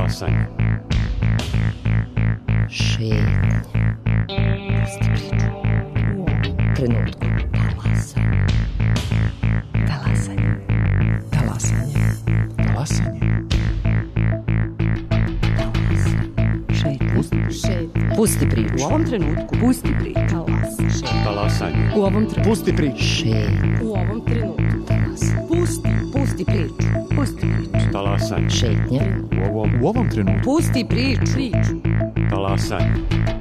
Talasanje. Šetnje. Pusti priču. U ovom trenutku. Talasanje. Talasanje. Talasanje. Talasanje. Pusti priču. U ovom trenutku. Pusti priču. Talasanje. U ovom trenutku. Pusti priču. Šetnje. U ovom trenutku. Pusti priču. Pusti priču. Talasanje. Šetnje. U ovom trenutku. Pusti priču. Talasanje.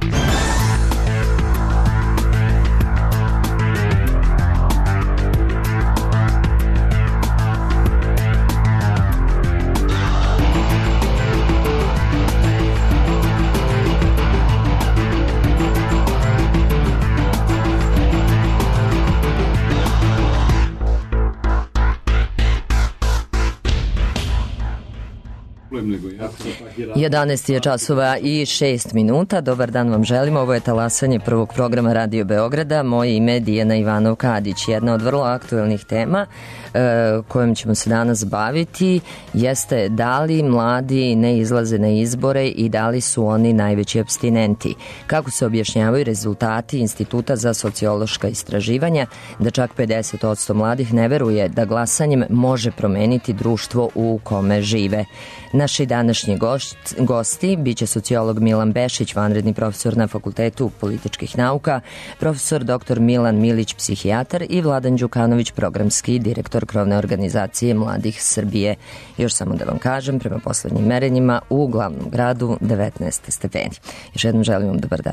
nego ja sam pak i 11 je časova i 6 minuta. Dobar dan vam želimo. Ovo je talasanje prvog programa Radio Beograda. Moje ime je Dijana Ivanov-Kadić. Jedna od vrlo aktuelnih tema kojom ćemo se danas baviti jeste da li mladi ne izlaze na izbore i da li su oni najveći apstinenti. Kako se objašnjavaju rezultati Instituta za sociološka istraživanja da čak 50% mladih ne veruje da glasanjem može promeniti društvo u kome žive. Naši današnji gosti biće sociolog Milan Bešić, vanredni profesor na Fakultetu političkih nauka, profesor dr. Milan Milić, psihijatar i Vladan Đukanović, programski direktor krovne organizacije Mladih Srbije. Još samo da vam kažem, prema poslednjim merenjima u glavnom gradu 19 stepeni. Još jednom želim vam dobar dan.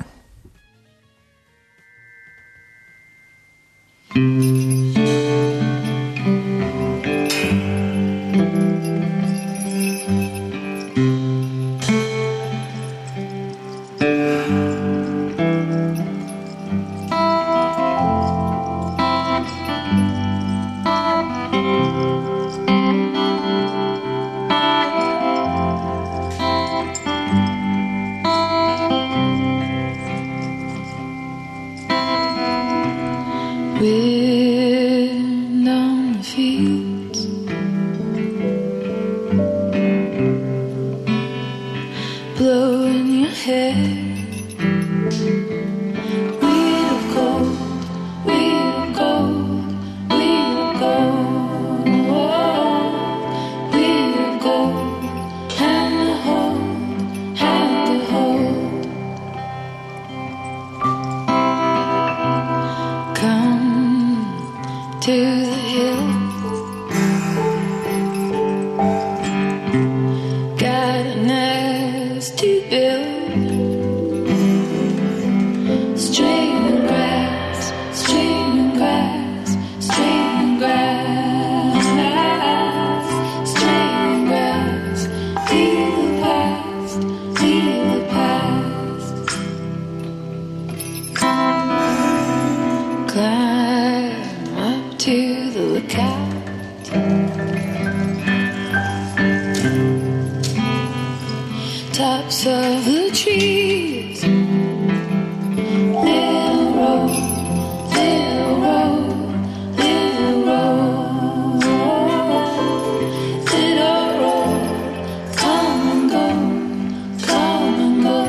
Wind on the fields, blowing your hair. Wheel of gold, wheel of gold, wheel of gold, wheel of gold, hand to hold, hand to hold. Come to the hill, got a nest to build. Streaming grass, streaming grass, streaming grass, streaming grass. Feel the past, feel the past. Climb up to the lookout. Tops of the trees. Little road, little road, little road, little road. Come and go, come and go.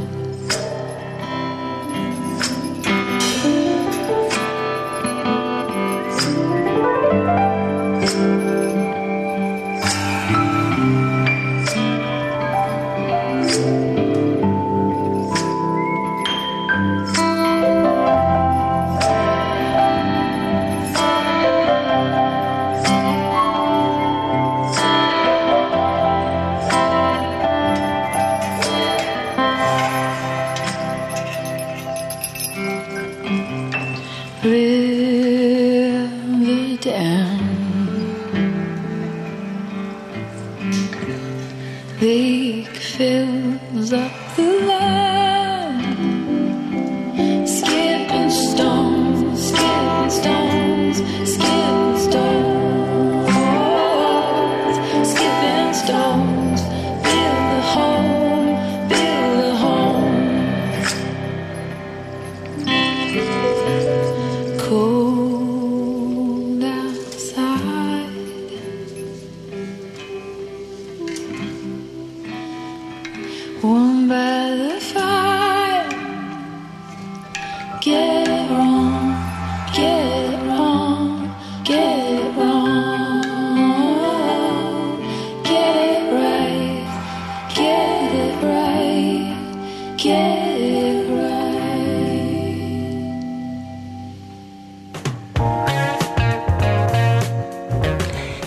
River down, lake fills up the land. Skipping stones, skipping stones, skipping stones, skipping stones. Build a home, build a home. Cold outside,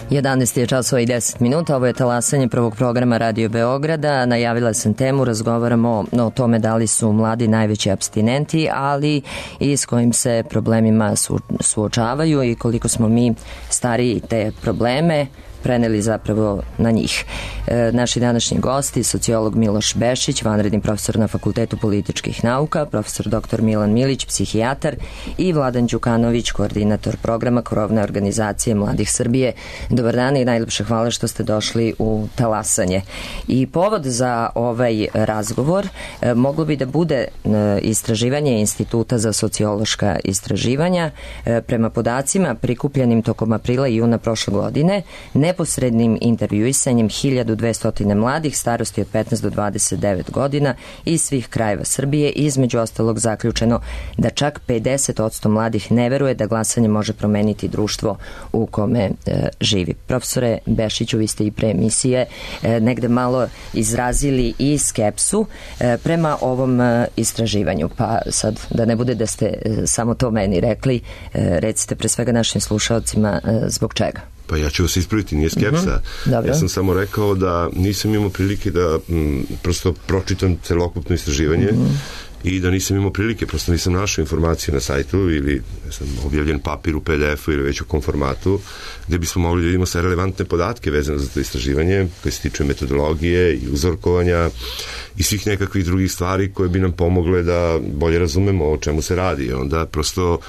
11 je časova i 10 minuta, ovo je talasanje prvog programa Radio Beograda. Najavila sam temu, razgovaramo o tome da li su mladi najveći apstinenti, ali i s kojim se problemima suočavaju i koliko smo mi stariji te probleme preneli zapravo na njih. Naši današnji gosti, sociolog Miloš Bešić, vanredni profesor na Fakultetu političkih nauka, profesor dr. Milan Milić, psihijatar, i Vladan Đukanović, koordinator programa Krovne organizacije Mladih Srbije. Dobar dan i najlepše hvala što ste došli u talasanje. I povod za ovaj razgovor moglo bi da bude istraživanje Instituta za sociološka istraživanja. Prema podacima prikupljenim tokom aprila i juna prošle godine, neposrednim intervjuisanjem 1200 mladih starosti od 15 do 29 godina iz svih krajeva Srbije, između ostalog zaključeno da čak 50% mladih ne veruje da glasanje može promeniti društvo u kome živi. Profesore Bešiću, vi ste i pre emisije negde malo izrazili i skepsu prema ovom istraživanju, pa sad da ne bude da ste samo to meni rekli, recite pre svega našim slušalcima zbog čega. Pa ja ću vas ispraviti, nije skepsa. Ja sam samo rekao da nisam imao prilike da prosto pročitam celokupno istraživanje i da nisam imao prilike, prosto nisam našao informacije na sajtu ili objavljen papir u PDF-u ili već u kom formatu, gde bismo mogli da imamo sve relevantne podatke vezane za to istraživanje koje se tiče metodologije i uzorkovanja i svih nekakvih drugih stvari koje bi nam pomogle da bolje razumemo o čemu se radi. Onda prosto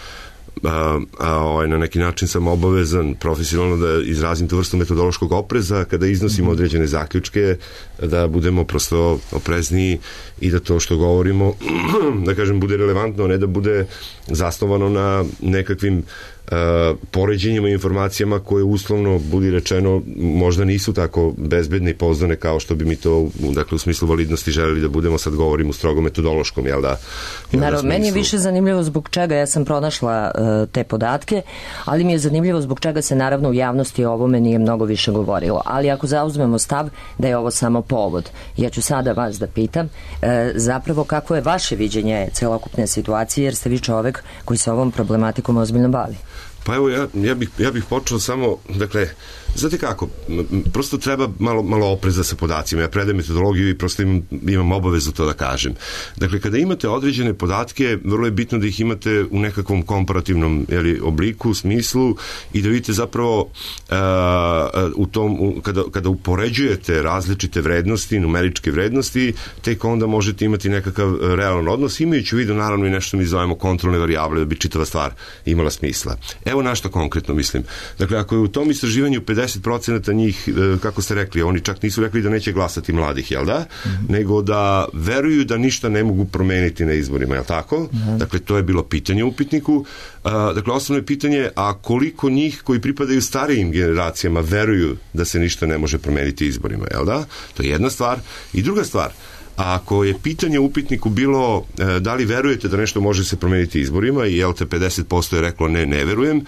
na neki način sam obavezan profesionalno da izrazim tu vrstu metodološkog opreza kada iznosimo određene zaključke, da budemo prosto oprezniji i da to što govorimo, da kažem, bude relevantno, a ne da bude zasnovano na nekakvim poređenjima i informacijama koje uslovno, budi rečeno, možda nisu tako bezbedne i pouzdane kao što bi mi to, dakle, u smislu validnosti želeli da budemo, sad govorimo strogo metodološkom, jel da? Naravno, meni je više zanimljivo zbog čega, ja sam pronašla te podatke, ali mi je zanimljivo zbog čega se naravno u javnosti o ovome nije mnogo više govorilo. Ali ako zauzmemo stav da je ovo samo povod, ja ću sada vas da pitam zapravo kako je vaše viđenje celokupne situacije, jer ste vi čovek koji se ovom problematikom ozbiljno bavi. Pa evo, ja bih počeo samo, dakle, znate kako, prosto treba malo opreza sa podacima. Ja predajem metodologiju i prosto imam obavezu to da kažem. Dakle, kada imate određene podatke, vrlo je bitno da ih imate u nekakvom komparativnom obliku, smislu i da vidite zapravo u tom, kada upoređujete različite vrednosti, numeričke vrednosti, tek onda možete imati nekakav realan odnos, imajući u vidu naravno i nešto mi zovemo kontrolne varijable da bi čitava stvar imala smisla. Evo na što konkretno mislim. Dakle, ako je u tom istraživanju 50% njih, kako ste rekli, oni čak nisu rekli da neće glasati mladih, jel da? Nego da veruju da ništa ne mogu promeniti na izborima, jel tako? Dakle, to je bilo pitanje u upitniku. Dakle, osnovno je pitanje, a koliko njih koji pripadaju starijim generacijama veruju da se ništa ne može promeniti izborima, jel da? To je jedna stvar. I druga stvar, ako je pitanje u upitniku bilo da li verujete da nešto može se promeniti izborima i jel te 50% je reklo ne verujem,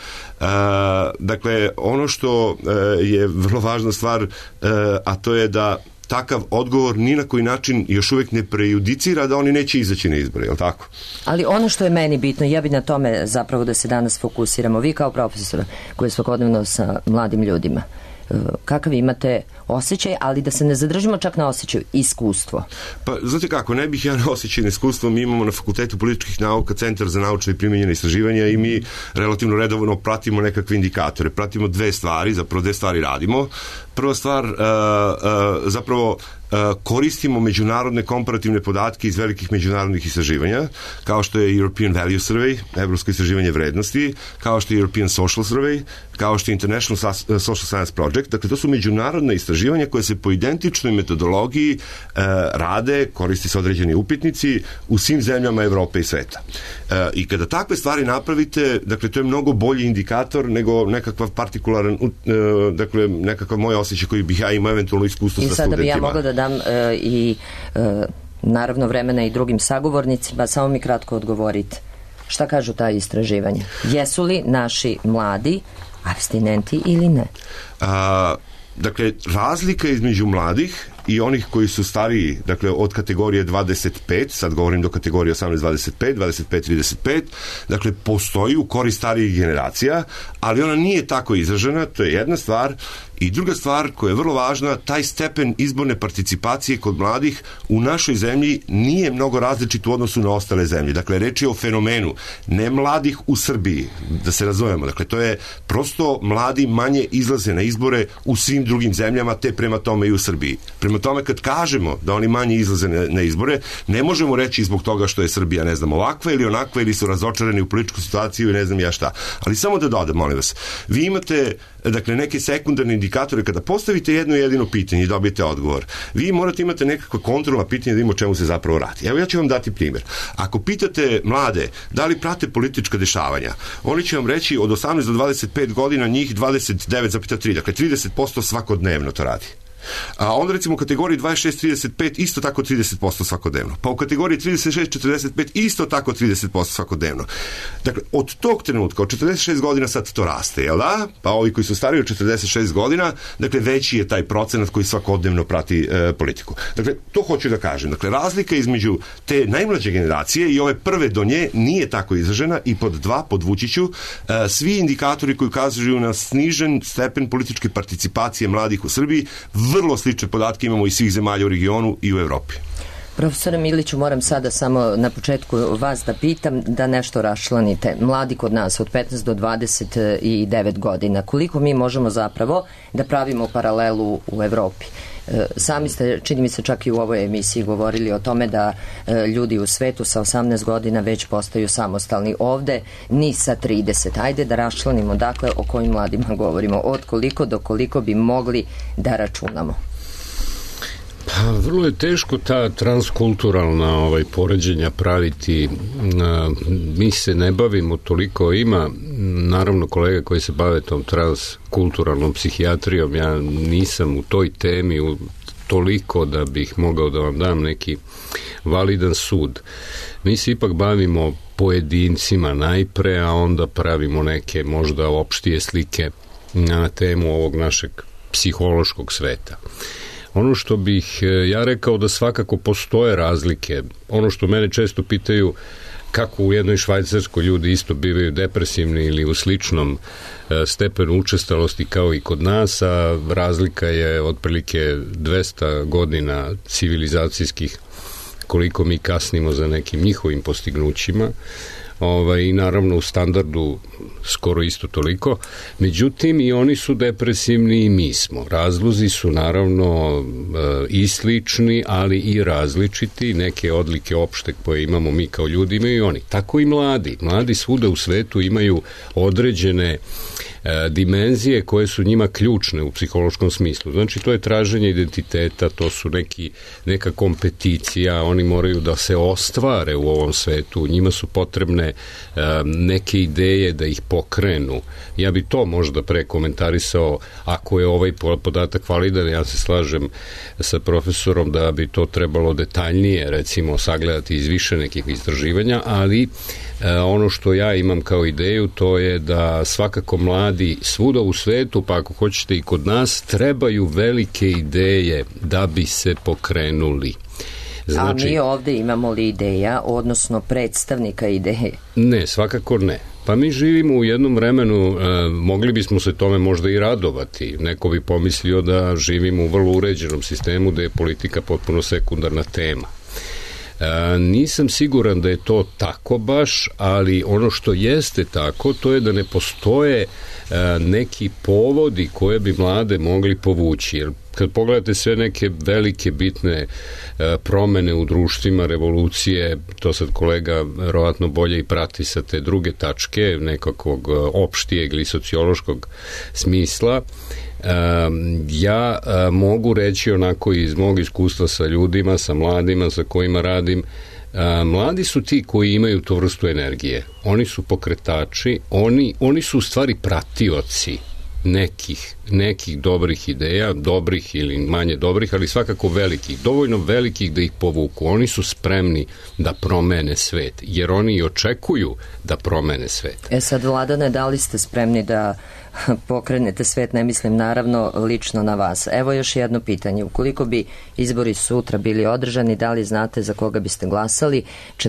dakle ono što je vrlo važna stvar, a to je da takav odgovor ni na koji način još uvek ne prejudicira da oni neće izaći na izbore, je li tako? Ali ono što je meni bitno, ja bi na tome zapravo da se danas fokusiramo, vi kao profesor koji je svakodnevno sa mladim ljudima, kakav imate osjećaj, ali da se ne zadržimo čak na osjećaju, iskustvo. Pa, znate kako, ne bih ja na osjećaj iskustvo, mi imamo na Fakultetu političkih nauka Centar za naučno i primenjena istraživanja i mi relativno redovno pratimo nekakve indikatore. Pratimo dve stvari radimo. Prva stvar, zapravo koristimo međunarodne komparativne podatke iz velikih međunarodnih istraživanja, kao što je European Value Survey, evropsko istraživanje vrednosti, kao što je European Social Survey, kao što je International Social Science Project. Dakle, to su međunarodne istraživanja koje se po identičnoj metodologiji rade, koristi se određeni upitnici u svim zemljama Evrope i sveta. I kada takve stvari napravite, dakle, to je mnogo bolji indikator nego nekakav partikularan, dakle, nekakav moj osjećaj koji bih ja imao eventualno iskustvo sa studentima. I sada bi ja mogla da dam naravno vremena i drugim sagovornicima, samo mi kratko odgovorite. Šta kažu ta istraživanja? Jesu li naši mladi apstinenti ili ne? Dakle, razlika između mladih i onih koji su stariji, dakle od kategorije 25, sad govorim do kategorije 18-25, 25-35, dakle postoji u korist starijih generacija, ali ona nije tako izražena, to je jedna stvar. I druga stvar koja je vrlo važna, taj stepen izborne participacije kod mladih u našoj zemlji nije mnogo različit u odnosu na ostale zemlje. Dakle, reč je o fenomenu ne mladih u Srbiji, da se razumemo. Dakle, to je prosto mladi manje izlaze na izbore u svim drugim zemljama, te prema tome i u Srbiji. Prema tome, kad kažemo da oni manje izlaze na izbore, ne možemo reći zbog toga što je Srbija, ne znam, ovakva ili onakva, ili su razočarani u političku situaciju i ne znam ja šta. Ali samo da dodam, molim vas, vi imate, dakle, neke sekundarne indikatore kada postavite jedno jedino pitanje i dobijete odgovor. Vi morate imati nekakve kontrolna pitanja da vidimo o čemu se zapravo radi. Evo ja ću vam dati primjer. Ako pitate mlade da li prate politička dešavanja, oni će vam reći od 18 do 25 godina njih 29,3, dakle 30% svakodnevno to radi. A onda recimo u kategoriji 26-35 isto tako 30% svakodnevno. Pa u kategoriji 36-45 isto tako 30% svakodnevno. Dakle, od tog trenutka, od 46 godina sad to raste, jel da? Pa ovi koji su stariji od 46 godina, dakle, veći je taj procenat koji svakodnevno prati politiku. Dakle, to hoću da kažem. Dakle, razlika između te najmlađe generacije i ove prve do nje nije tako izražena i podvući ću, svi indikatori koji ukazuju na snižen stepen političke participacije mladih u Srbiji, vrlo slične podatke imamo iz svih zemalja u regionu i u Evropi. Profesore Miliću, moram sada samo na početku vas da pitam da nešto raščlanite. Mladi kod nas od 15 do 29 godina, koliko mi možemo zapravo da pravimo paralelu u Evropi? Sami ste, čini mi se, čak i u ovoj emisiji govorili o tome da ljudi u svetu sa 18 godina već postaju samostalni. Ovde ni sa 30. Ajde da raščlanimo, dakle, o kojim mladima govorimo, od koliko do koliko bi mogli da računamo. Pa, vrlo je teško ta transkulturalna poređenja praviti. Mi se ne bavimo toliko, ima naravno kolega koji se bave tom transkulturalnom psihijatrijom, ja nisam u toj temi toliko da bih mogao da vam dam neki validan sud. Mi se ipak bavimo pojedincima najpre, a onda pravimo neke možda opštije slike na temu ovog našeg psihološkog sveta. Ono što bih ja rekao da svakako postoje razlike. Ono što mene često pitaju kako u jednoj Švajcarskoj ljudi isto bivaju depresivni ili u sličnom stepenu učestalosti kao i kod nas, a razlika je otprilike 200 godina civilizacijskih koliko mi kasnimo za nekim njihovim postignućima. I naravno u standardu skoro isto toliko. Međutim, i oni su depresivni i mi smo. Razlozi su naravno i slični, ali i različiti. Neke odlike opšte koje imamo mi kao ljudi imaju i oni. Tako i mladi. Mladi svuda u svetu imaju određene dimenzije koje su njima ključne u psihološkom smislu. Znači, to je traženje identiteta, to su neka kompeticija, oni moraju da se ostvare u ovom svetu, njima su potrebne neke ideje da ih pokrenu. Ja bi to možda prekomentarisao, ako je ovaj podatak validan, ja se slažem sa profesorom da bi to trebalo detaljnije, recimo, sagledati iz više nekih istraživanja, ali ono što ja imam kao ideju, to je da svakako mladi svuda u svetu, pa ako hoćete i kod nas, trebaju velike ideje da bi se pokrenuli. Znači, a mi ovde imamo li ideja, odnosno predstavnika ideje? Ne, svakako ne. Pa mi živimo u jednom vremenu, mogli bismo se tome možda i radovati. Neko bi pomislio da živimo u vrlo uređenom sistemu, da je politika potpuno sekundarna tema. Nisam siguran da je to tako baš, ali ono što jeste tako, to je da ne postoje neki povodi koje bi mlade mogli povući. Jer kad pogledate sve neke velike bitne promene u društvima, revolucije, to sad kolega verovatno bolje i prati sa te druge tačke, nekakvog opštijeg ili sociološkog smisla, ja mogu reći onako iz mog iskustva sa ljudima, sa mladima sa kojima radim, mladi su ti koji imaju tu vrstu energije. Oni su pokretači, oni su u stvari pratioci nekih dobrih ideja, dobrih ili manje dobrih, ali svakako velikih, dovoljno velikih da ih povuku. Oni su spremni da promene svet, jer oni i očekuju da promene svet. Sad, Vladane, da li ste spremni da pokrenete svet? Ne mislim naravno lično na vas. Evo još jedno pitanje. Ukoliko bi izbori sutra bili održani, da li znate za koga biste glasali?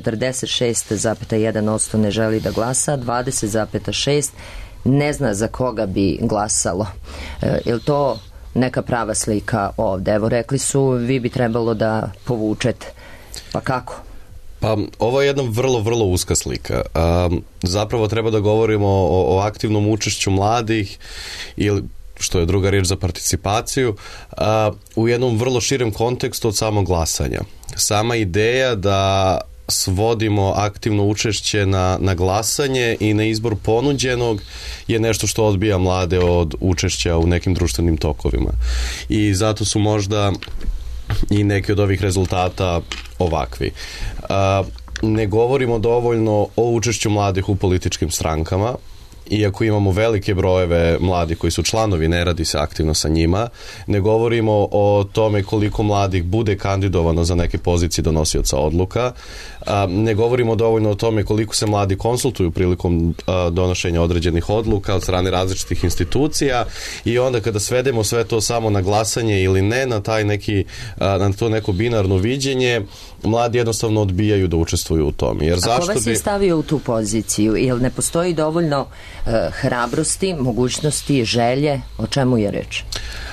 46,1% ne želi da glasa, 20,6% ne zna za koga bi glasalo. Je li to neka prava slika ovde? Evo, rekli su, vi bi trebalo da povučete. Pa kako? Pa ovo je jedna vrlo uska slika. Zapravo treba da govorimo o aktivnom učešću mladih ili što je druga riječ za participaciju, u jednom vrlo širem kontekstu od samog glasanja. Sama ideja da svodimo aktivno učešće na glasanje i na izbor ponuđenog je nešto što odbija mlade od učešća u nekim društvenim tokovima. I zato su možda i neki od ovih rezultata ovakvi. Ne govorimo dovoljno o učešću mladih u političkim strankama, iako imamo velike brojeve mladih koji su članovi, ne radi se aktivno sa njima. Ne govorimo o tome koliko mladih bude kandidovano za neke pozicije donosioca odluka. Ne govorimo dovoljno o tome koliko se mladi konsultuju prilikom donošenja određenih odluka od strane različitih institucija, i onda kada svedemo sve to samo na glasanje ili ne, na taj neki, na to neko binarno viđenje, mladi jednostavno odbijaju da učestvuju u tome. Jer zašto ko vas je stavio u tu poziciju? Jel ne postoji dovoljno hrabrosti, mogućnosti, želje? O čemu je reč?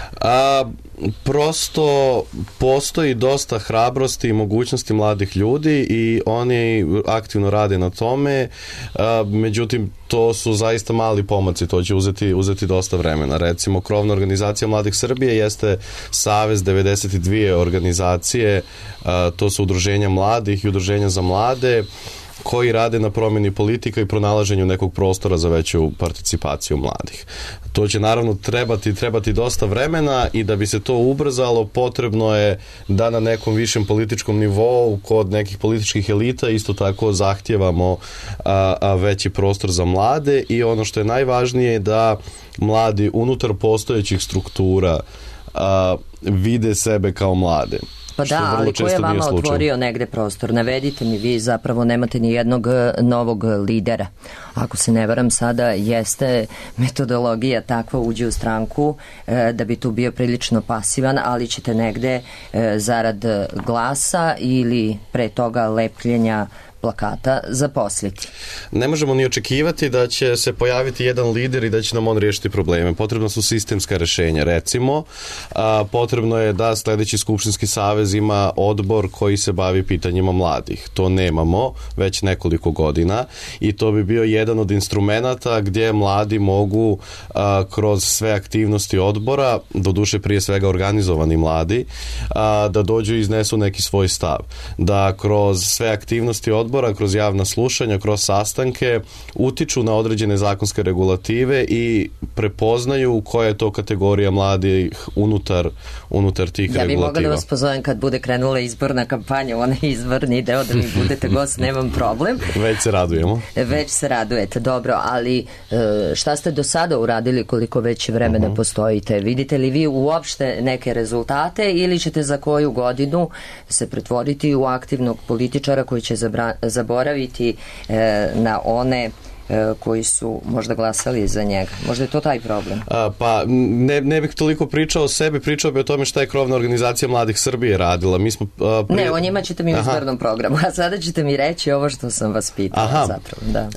Prosto postoji dosta hrabrosti i mogućnosti mladih ljudi i oni aktivno rade na tome, međutim to su zaista mali pomaci, to će uzeti dosta vremena. Recimo, krovna organizacija Mladih Srbije jeste savez 92 organizacije, to su udruženja mladih i udruženja za mlade, koji rade na promjeni politika i pronalaženju nekog prostora za veću participaciju mladih. To će naravno trebati dosta vremena, i da bi se to ubrzalo potrebno je da na nekom višem političkom nivou kod nekih političkih elita isto tako zahtijevamo veći prostor za mlade, i ono što je najvažnije je da mladi unutar postojećih struktura vide sebe kao mlade. Pa da, ali ko je vama otvorio negde prostor? Navedite mi, vi zapravo nemate ni jednog novog lidera. Ako se ne varam, sada jeste metodologija takva, uđe u stranku da bi tu bio prilično pasivan, ali ćete negde zarad glasa ili pre toga lepljenja plakata zaposliti. Ne možemo ni očekivati da će se pojaviti jedan lider i da će nam on riješiti probleme. Potrebno su sistemska rješenja. Recimo, potrebno je da sljedeći skupštinski savez ima odbor koji se bavi pitanjima mladih. To nemamo već nekoliko godina, i to bi bio jedan od instrumenata gdje mladi mogu kroz sve aktivnosti odbora, doduše prije svega organizovani mladi, da dođu i iznesu neki svoj stav. Da kroz sve aktivnosti odbora, kroz javna slušanja, kroz sastanke utiču na određene zakonske regulative i prepoznaju koja je to kategorija mladih unutar tih regulativa. Ja bih mogla da vas pozovem kad bude krenula izborna kampanja, onaj izborni deo, da mi budete gost, nemam problem. Već se radujemo. Već se radujete, dobro, ali šta ste do sada uradili, koliko već vremena postojite? Vidite li vi uopšte neke rezultate, ili ćete za koju godinu se pretvoriti u aktivnog političara koji će zaboraviti na one koji su možda glasali za njega? Možda je to taj problem? Pa ne bih toliko pričao o sebi, pričao bih o tome šta je krovna organizacija Mladih Srbije radila. Mi smo, Ne, o njima ćete mi u izbornom programu, a sada ćete mi reći ovo što sam vas pitala. Zapravo, da.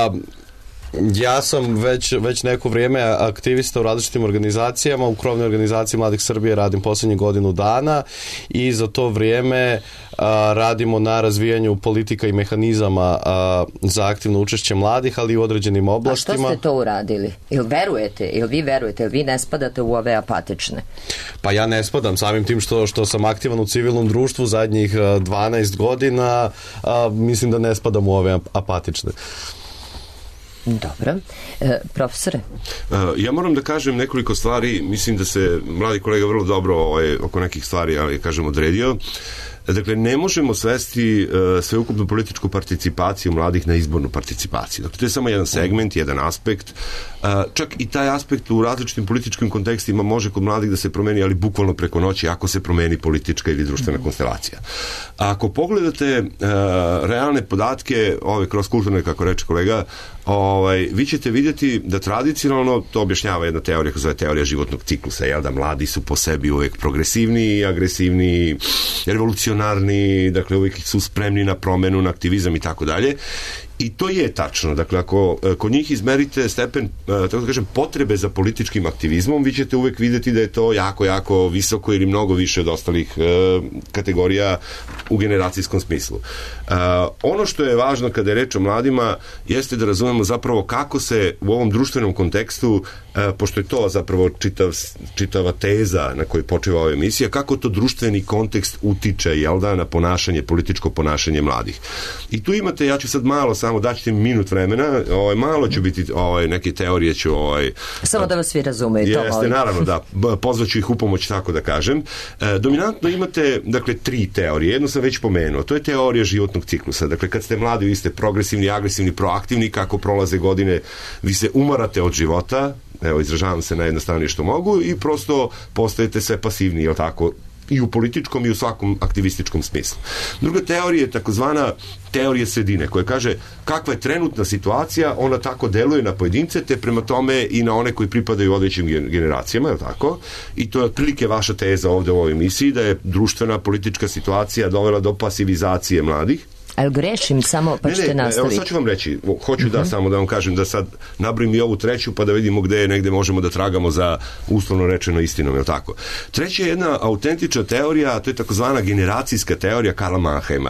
Ja sam već neko vrijeme aktivista u različitim organizacijama. U krovnoj organizaciji Mladih Srbije radim posljednjih godinu dana, i za to vrijeme radimo na razvijanju politika i mehanizama za aktivno učešće mladih, ali i u određenim oblastima. A što ste to uradili? Jel vi verujete, jel vi ne spadate u ove apatične? Pa ja ne spadam, samim tim što sam aktivan u civilnom društvu zadnjih 12 godina, mislim da ne spadam u ove apatične. Dobro. Profesore? Ja moram da kažem nekoliko stvari. Mislim da se mladi kolega vrlo dobro oko nekih stvari, ali kažem, odredio. Dakle, ne možemo svesti sveukupnu političku participaciju mladih na izbornu participaciju. Dakle, to je samo jedan segment, jedan aspekt. Čak i taj aspekt u različitim političkim kontekstima može kod mladih da se promeni, ali bukvalno preko noći ako se promeni politička ili društvena konstelacija. Ako pogledate realne podatke, ove kroz kulturne, kako reče kolega, vi ćete vidjeti da tradicionalno, to objašnjava jedna teorija koja zove teorija životnog ciklusa, da mladi su po sebi uvek progresivniji, agresivniji, revolucionarni, dakle uvijek su spremni na promenu, na aktivizam i tako dalje. I to je tačno. Dakle, ako kod njih izmerite stepen, tako da kažem, potrebe za političkim aktivizmom, vi ćete uvek vidjeti da je to jako, jako visoko ili mnogo više od ostalih kategorija u generacijskom smislu. Ono što je važno kada je reč o mladima jeste da razumemo zapravo kako se u ovom društvenom kontekstu, pošto je to zapravo čitava teza na kojoj počiva ova emisija, kako to društveni kontekst utiče, na ponašanje, političko ponašanje mladih. I tu imate, ja ću sad malo samo daćete mi minut vremena, malo ću biti neke teorije ću samo da vas svi razumeju. Jeste, naravno, da, pozvaću ih u pomoć, tako da kažem. Dominantno imate, dakle, 3 teorije. Jednu sam već pomenuo, to je teorija životnog ciklusa. Dakle, kad ste mladi, vi ste progresivni, agresivni, proaktivni, kako prolaze godine, vi se umarate od života, izražavam se najjednostavnije što mogu, i prosto postajete sve pasivni, jel tako, i u političkom i u svakom aktivističkom smislu. Druga teorija je takozvana teorija sredine, koja kaže kakva je trenutna situacija, ona tako deluje na pojedince, te prema tome i na one koji pripadaju određenim generacijama, je li tako? I to je otprilike vaša teza ovde u ovoj emisiji, da je društvena politička situacija dovela do pasivizacije mladih. Ali grešim samo, pa ćete nastaviti. Evo sad ću vam reći, hoću da samo da vam kažem da sad nabrojim i ovu treću, pa da vidimo gde negde možemo da tragamo za uslovno rečeno istinom, je li tako? Treća je jedna autentična teorija, to je takozvana generacijska teorija Karla Mannheima.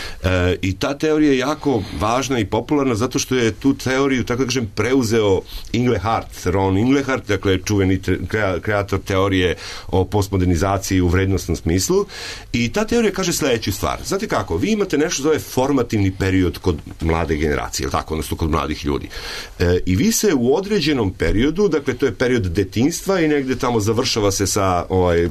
I ta teorija je jako važna i popularna zato što je tu teoriju, tako da kažem, preuzeo Ron Inglehart, dakle čuveni kreator teorije o postmodernizaciji u vrednostnom smislu. I ta teorija kaže sledeću stvar. Znate kako, vi imate nešto zove formativni period kod mlade generacije, tako, odnosno kod mladih ljudi. I vi se u određenom periodu, dakle to je period detinjstva i negde tamo završava se sa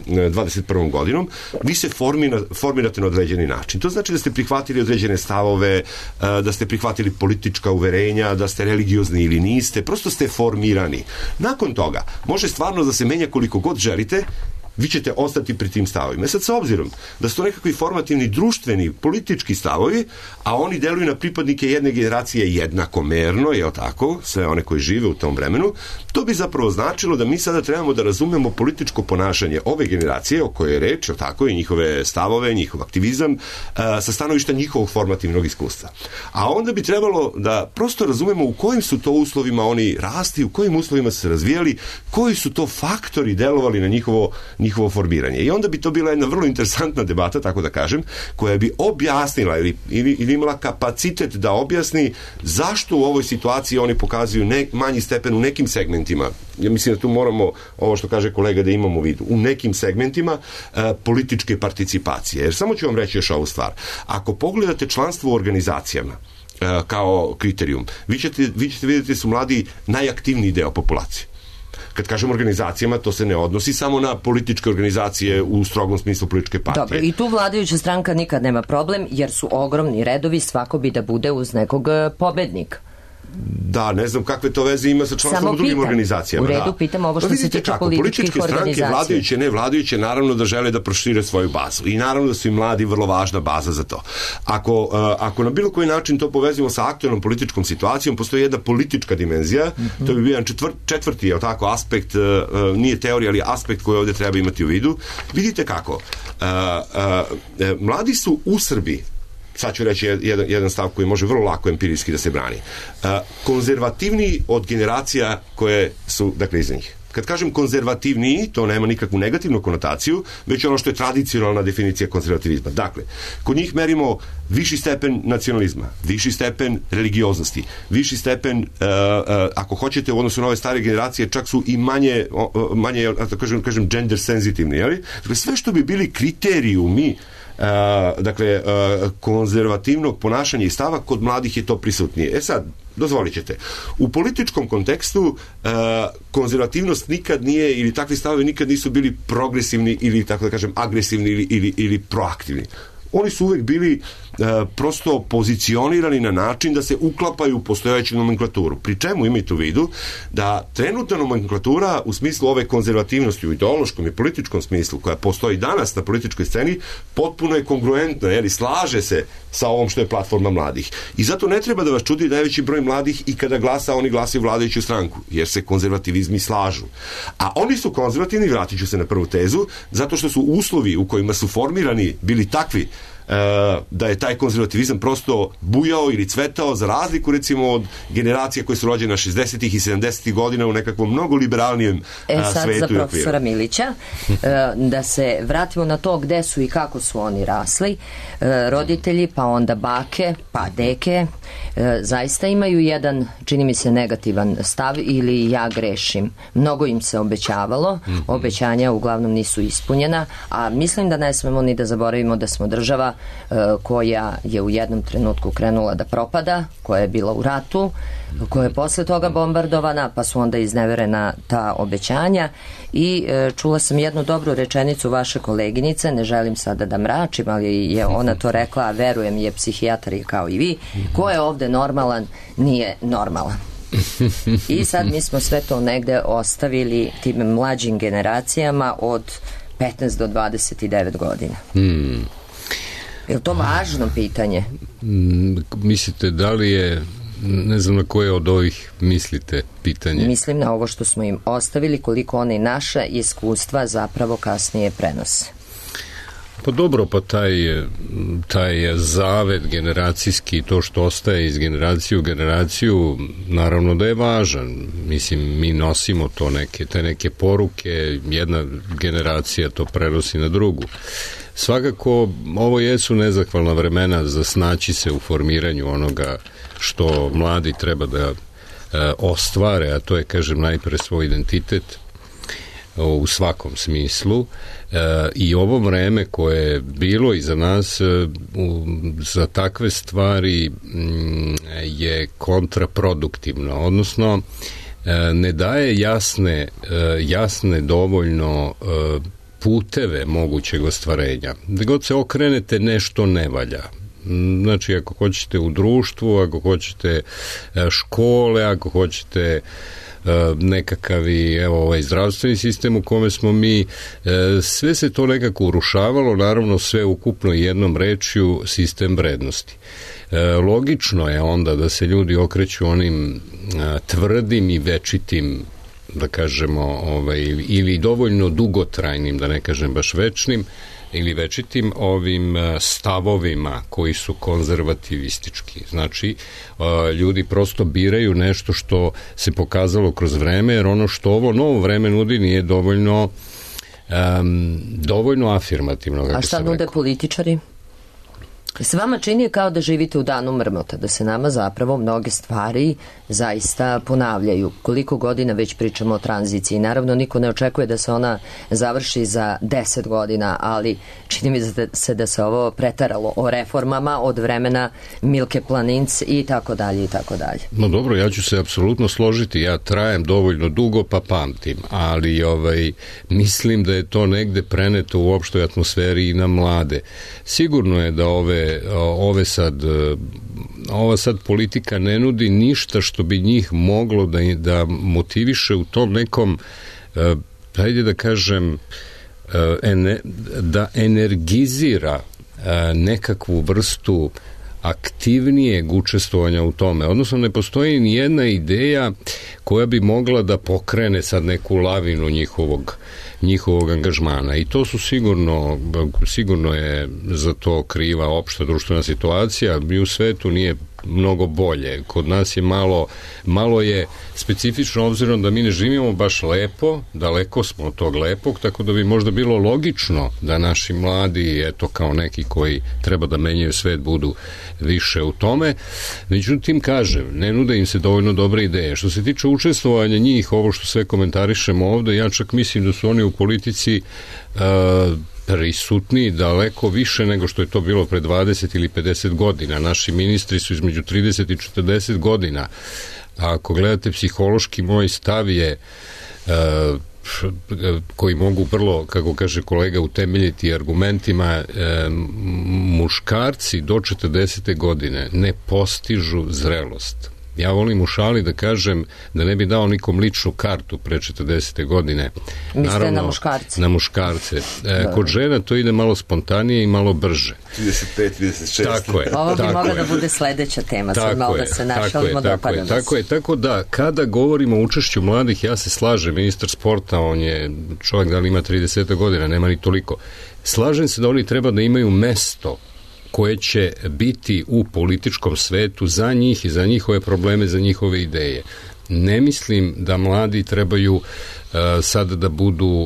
21. godinom, vi se formirate na određeni način. To znači da ste prihvatili određene stavove, da ste prihvatili politička uverenja, da ste religiozni ili niste, prosto ste formirani. Nakon toga, može stvarno da se menja koliko god želite, vi ćete ostati pri tim stavovima. Sad, sa obzirom da su to nekakvi formativni, društveni, politički stavovi, a oni deluju na pripadnike jedne generacije jednakomerno, je li tako, sve one koji žive u tom vremenu, to bi zapravo značilo da mi sada trebamo da razumemo političko ponašanje ove generacije o kojoj je reč, je li tako, i njihove stavove, njihov aktivizam, sa stanovišta njihovog formativnog iskustva. A onda bi trebalo da prosto razumemo u kojim su to uslovima oni rasti, u kojim uslovima su se razvijali, koji su to faktori delovali na njihovo formiranje. I onda bi to bila jedna vrlo interesantna debata, tako da kažem, koja bi objasnila ili imala kapacitet da objasni zašto u ovoj situaciji oni pokazuju manji stepen u nekim segmentima. Ja mislim da tu moramo, ovo što kaže kolega, da imamo u vidu, u nekim segmentima političke participacije. Jer samo ću vam reći još ovu stvar. Ako pogledate članstvo u organizacijama kao kriterijum, vi ćete vidjeti da su mladi najaktivniji deo populacije. Kad kažem organizacijama, to se ne odnosi samo na političke organizacije u strogom smislu političke partije. Dobro, i tu vladajuća stranka nikad nema problem, jer su ogromni redovi, svako bi da bude uz nekog pobednika. Da, ne znam kakve to veze ima sa članstvom u drugim organizacijama. U redu, pitam ovo što se tiče političkih organizacija. Stranke, vladajuće, ne vladajuće, naravno da žele da prošire svoju bazu. I naravno da su i mladi vrlo važna baza za to. Ako na bilo koji način to povezimo sa aktualnom političkom situacijom, postoji jedna politička dimenzija, to bi bio jedan četvrti, je li tako, aspekt, nije teorija, ali aspekt koji ovdje treba imati u vidu. Vidite kako, mladi su u Srbiji, sad ću reći jedan stav koji može vrlo lako empirijski da se brani, konzervativniji od generacija koje su, dakle, iza njih. Kad kažem konzervativniji, to nema nikakvu negativnu konotaciju, već ono što je tradicionalna definicija konzervativizma. Dakle, kod njih merimo viši stepen nacionalizma, viši stepen religioznosti, viši stepen, ako hoćete, u odnosu na ove stare generacije, čak su i manje da kažem, gender senzitivni, jeli? Dakle, sve što bi bili kriterijumi konzervativnog ponašanja i stava, kod mladih je to prisutnije. Sad, dozvolit ćete, u političkom kontekstu konzervativnost nikad nije, ili takvi stavovi nikad nisu bili progresivni ili, tako da kažem, agresivni ili proaktivni. oni su uvek bili prosto pozicionirani na način da se uklapaju u postojeću nomenklaturu. Pri čemu imajte u vidu da trenutna nomenklatura u smislu ove konzervativnosti u ideološkom i političkom smislu koja postoji danas na političkoj sceni potpuno je kongruentna, jer slaže se sa ovom što je platforma mladih. I zato ne treba da vas čudi najveći broj mladih i kada glasa, oni glasaju vladajuću stranku, jer se konzervativizmi slažu. A oni su konzervativni, vratit ću se na prvu tezu, zato što su uslovi u kojima su formirani bili takvi da je taj konzervativizam prosto bujao ili cvetao, za razliku recimo od generacija koje su rođene 60. i 70. godina u nekakvom mnogo liberalnijem sad svetu. Sad za profesora Milića, da se vratimo na to gde su i kako su oni rasli. Roditelji, pa onda bake, pa deke, zaista imaju jedan, čini mi se, negativan stav ili ja grešim. Mnogo im se obećavalo, obećanja uglavnom nisu ispunjena, a mislim da ne smemo ni da zaboravimo da smo država koja je u jednom trenutku krenula da propada, koja je bila u ratu, koja je posle toga bombardovana, pa su onda izneverena ta obećanja. I čula sam jednu dobru rečenicu vaše koleginice, ne želim sada da mračim, ali je ona to rekla, a verujem je psihijatar kao i vi, ko je ovde normalan, nije normalan. I sad mi smo sve to negde ostavili tim mlađim generacijama od 15 do 29 godina. Je li to važno pitanje? Mislite, da li je, ne znam na koje od ovih mislite pitanje? Mislim na ovo što smo im ostavili, koliko oni naša iskustva zapravo kasnije prenose. Pa dobro, pa taj zavet generacijski, to što ostaje iz generacije u generaciju, naravno da je važan. Mislim, mi nosimo to te neke poruke, jedna generacija to prenosi na drugu. Svakako, ovo jesu nezahvalna vremena za snaći se u formiranju onoga što mladi treba da ostvare, a to je, kažem, najpre svoj identitet u svakom smislu. I ovo vreme koje je bilo iza nas za takve stvari je kontraproduktivno, odnosno ne daje jasne dovoljno puteve mogućeg ostvarenja. Da god se okrenete, nešto ne valja. Znači, ako hoćete u društvu, ako hoćete škole, ako hoćete nekakav i ovaj zdravstveni sistem u kome smo mi, sve se to nekako urušavalo, naravno sve ukupno jednom rečju sistem vrednosti. Logično je onda da se ljudi okreću onim tvrdim i večitim, da kažemo, ili dovoljno dugotrajnim, da ne kažem baš večnim, ili večitim ovim stavovima koji su konzervativistički. Znači, ljudi prosto biraju nešto što se pokazalo kroz vreme, jer ono što ovo novo vreme nudi nije dovoljno afirmativno. A šta nude političari? Se vama čini kao da živite u danu mrmota, da se nama zapravo mnoge stvari zaista ponavljaju. Koliko godina već pričamo o tranziciji? Naravno, niko ne očekuje da se ona završi za 10 godina, ali čini mi se da se ovo pretaralo o reformama od vremena Milke Planinc i tako dalje i tako dalje. No dobro, ja ću se apsolutno složiti. Ja trajem dovoljno dugo pa pamtim, ali mislim da je to negde preneto u opštoj atmosferi i na mlade. Sigurno je da ova sad politika ne nudi ništa što bi njih moglo da motiviše u tom nekom, hajde da kažem, da energizira nekakvu vrstu aktivnijeg učestvovanja u tome. Odnosno, ne postoji ni jedna ideja koja bi mogla da pokrene sad neku lavinu njihovog angažmana. I to su sigurno je za to kriva opšta društvena situacija. I u svetu nije mnogo bolje. Kod nas je malo je specifično, obzirom da mi ne živimo baš lepo, daleko smo od tog lepog, tako da bi možda bilo logično da naši mladi, eto, kao neki koji treba da menjaju svet, budu više u tome. Međutim, kažem, ne nude im se dovoljno dobre ideje. Što se tiče učestvovanja njih, ovo što sve komentarišemo ovde, ja čak mislim da su oni u politici prisutni daleko više nego što je to bilo pre 20 ili 50 godina. Naši ministri su između 30 i 40 godina. A ako gledate psihološki, moj stav je koji mogu vrlo, kako kaže kolega, utemeljiti argumentima. Muškarci do 40. godine ne postižu zrelost. Ja volim u šali da kažem da ne bi dao nikom ličnu kartu pre 40. godine. Mislite Naravno, na muškarce? Na muškarce. Kod žena to ide malo spontanije i malo brže. 35, 36. Tako je. Ovo bi mogla da bude sledeća tema, sad malo da se našalimo, dopada nas. Tako da, kada govorimo o učešću mladih, ja se slažem, ministar sporta, on je čovjek da li ima 30 godina, nema ni toliko. Slažem se da oni treba da imaju mesto koje će biti u političkom svetu za njih i za njihove probleme, za njihove ideje. Ne mislim da mladi trebaju sad da budu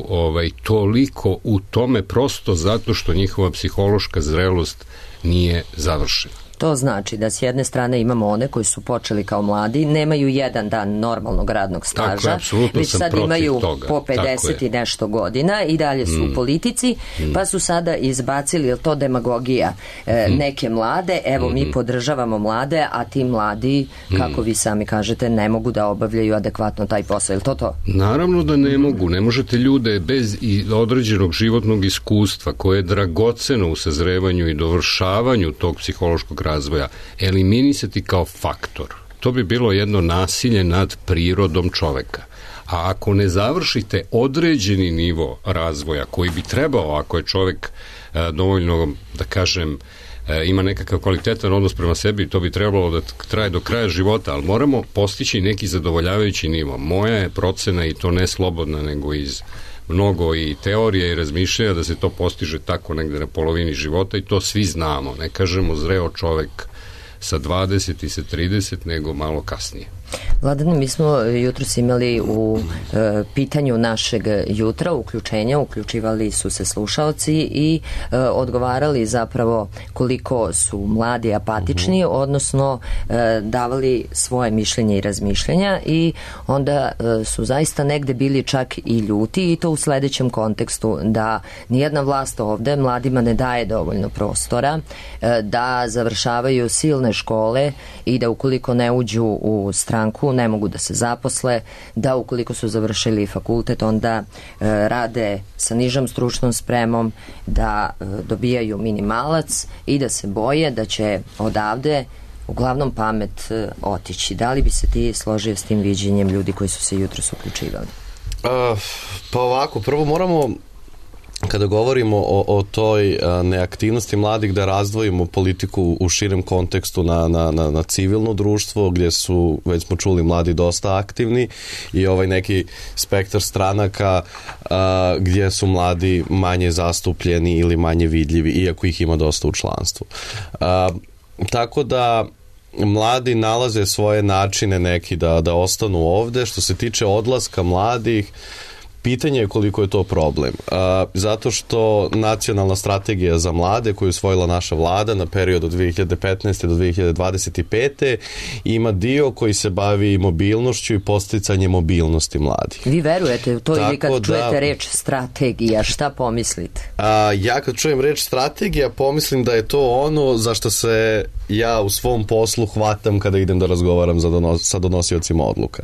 toliko u tome, prosto zato što njihova psihološka zrelost nije završena. To znači da s jedne strane imamo one koji su počeli kao mladi, nemaju jedan dan normalnog radnog staža, već sad imaju po 50 i nešto godina i dalje su u politici, pa su sada izbacili, je to demagogija, neke mlade, evo mi podržavamo mlade, a ti mladi, kako vi sami kažete, ne mogu da obavljaju adekvatno taj posao, je li to? Naravno da ne mogu, ne možete ljude bez određenog životnog iskustva koje je dragoceno u sazrevanju i dovršavanju tog psihološkog razvoja eliminisati kao faktor. To bi bilo jedno nasilje nad prirodom čoveka. A ako ne završite određeni nivo razvoja koji bi trebao, ako je čovek dovoljno, da kažem, ima nekakav kvalitetan odnos prema sebi, to bi trebalo da traje do kraja života, ali moramo postići neki zadovoljavajući nivo. Moja je procena, i to ne slobodna, nego iz mnogo i teorije i razmišljanja, da se to postiže tako negde na polovini života, i to svi znamo. Ne kažemo zreo čovek sa 20 i sa 30, nego malo kasnije. Vladane, mi smo jutros imali u pitanju našeg jutra, uključivali su se slušaoci i odgovarali zapravo koliko su mladi apatični, odnosno davali svoje mišljenje i razmišljenja, i onda su zaista negde bili čak i ljuti, i to u sledećem kontekstu, da nijedna vlast ovde mladima ne daje dovoljno prostora, da završavaju silne škole i da ukoliko ne uđu u stranku ne mogu da se zaposle, da ukoliko su završili fakultet onda rade sa nižom stručnom spremom, da dobijaju minimalac i da se boje da će odavde uglavnom pamet otići. Da li bi se ti složio s tim viđenjem ljudi koji su se jutros uključivali? Pa ovako, prvo moramo, kada govorimo o toj neaktivnosti mladih, da razdvojimo politiku u širem kontekstu na civilno društvo, gdje su, već smo čuli, mladi dosta aktivni, i neki spektar stranaka gdje su mladi manje zastupljeni ili manje vidljivi, iako ih ima dosta u članstvu. Tako da mladi nalaze svoje načine neki da ostanu ovde. Što se tiče odlaska mladih, pitanje je koliko je to problem. Zato što nacionalna strategija za mlade koju je usvojila naša vlada na period od 2015. do 2025. ima dio koji se bavi mobilnošću i podsticanje mobilnosti mladih. Vi verujete u to ili kad čujete reč strategija, šta pomislite? Ja kad čujem reč strategija pomislim da je to ono za što se ja u svom poslu hvatam kada idem da razgovaram sa donosiocima odluka.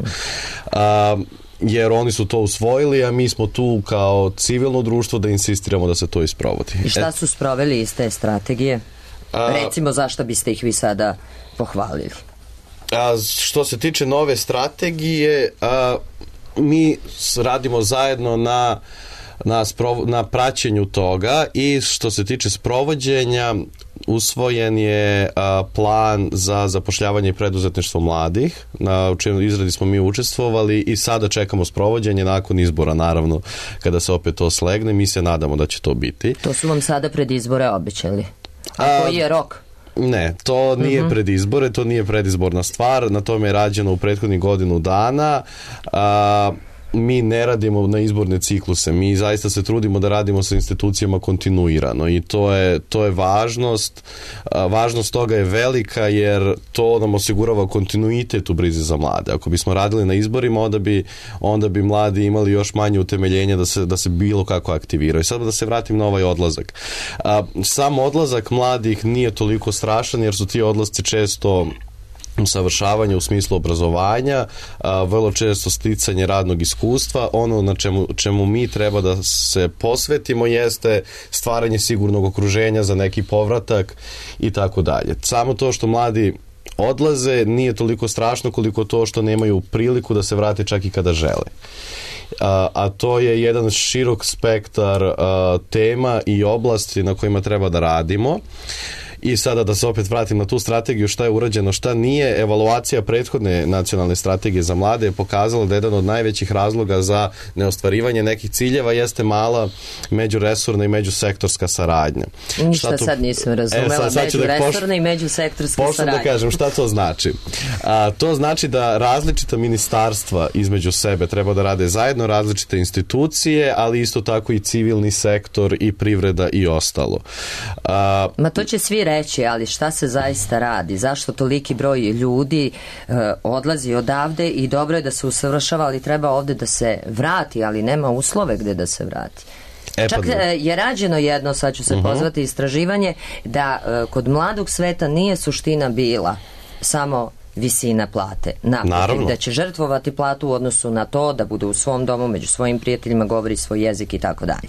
Jer oni su to usvojili, a mi smo tu kao civilno društvo da insistiramo da se to isprovodi. I šta su sproveli iz te strategije? Recimo, zašto biste ih vi sada pohvalili? Što se tiče nove strategije, mi radimo zajedno na praćenju toga, i što se tiče sprovođenja, usvojen je plan za zapošljavanje i preduzetništvo mladih, na čemu izradi smo mi učestvovali, i sada čekamo sprovođenje nakon izbora, naravno, kada se opet to slegne. Mi se nadamo da će to biti. To su vam sada pred izbore obećali. A koji je rok? Ne, to nije pred izbore, to nije predizborna stvar, na tome je rađeno u prethodnih godinu dana. Mi ne radimo na izborne cikluse, mi zaista se trudimo da radimo sa institucijama kontinuirano, i to je važnost toga je velika, jer to nam osigurava kontinuitet u brizi za mlade. Ako bismo radili na izborima, onda bi mladi imali još manje utemeljenja da se bilo kako aktiviraju. Sad da se vratim na ovaj odlazak. Sam odlazak mladih nije toliko strašan, jer su ti odlasci često usavršavanje u smislu obrazovanja, vrlo često sticanje radnog iskustva. Ono na čemu mi treba da se posvetimo jeste stvaranje sigurnog okruženja za neki povratak i tako dalje. Samo to što mladi odlaze nije toliko strašno koliko to što nemaju priliku da se vrate čak i kada žele. A to je jedan širok spektar tema i oblasti na kojima treba da radimo. I sada da se opet vratim na tu strategiju, šta je urađeno, šta nije. Evaluacija prethodne nacionalne strategije za mlade je pokazala da jedan od najvećih razloga za neostvarivanje nekih ciljeva jeste mala međuresorna i međusektorska saradnja. Ništa sad nisam razumela, međuresorna i međusektorska saradnja. Počnem da kažem šta to znači. To znači da različita ministarstva između sebe treba da rade zajedno, različite institucije, ali isto tako i civilni sektor i privreda i ostalo. Ma to će svi reći, ali šta se zaista radi? Zašto toliki broj ljudi odlazi odavde i dobro je da se usavršava, ali treba ovde da se vrati, ali nema uslove gde da se vrati. Čak je rađeno jedno, sad ću se pozvati, istraživanje da kod mladog sveta nije suština bila samo visina plate. Naprotiv, da će žrtvovati platu u odnosu na to da bude u svom domu, među svojim prijateljima, govori svoj jezik i tako dalje.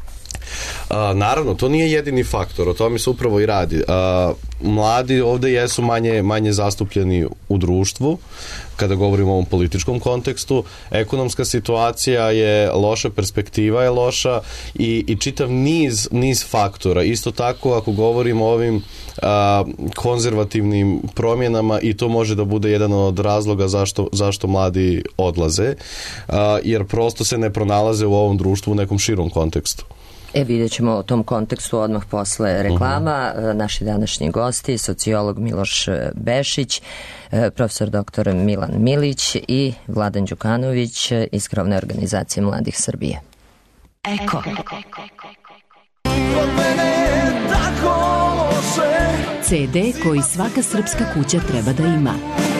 Naravno, to nije jedini faktor, o tome se upravo i radi. Mladi ovde jesu manje zastupljeni u društvu, kada govorimo o ovom političkom kontekstu. Ekonomska situacija je loša, perspektiva je loša i čitav niz faktora. Isto tako, ako govorimo o ovim konzervativnim promjenama, i to može da bude jedan od razloga zašto mladi odlaze, jer prosto se ne pronalaze u ovom društvu u nekom širom kontekstu. Vidjet ćemo o tom kontekstu odmah posle reklama. Naši današnji gosti, sociolog Miloš Bešić, profesor dr. Milan Milić i Vladan Đukanović iz krovne organizacije Mladih Srbije. Eko. CD koji svaka srpska kuća treba da ima.